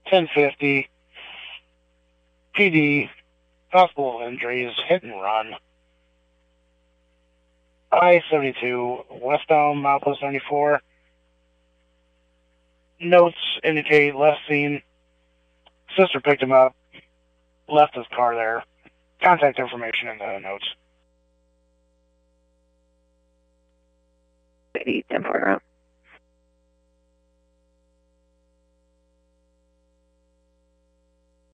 1050. PD. Possible injuries. Hit and run. I-72. Westbound Milepost 94. Notes indicate left seen. Sister picked him up. Left his car there. Contact information in the notes. 10 4.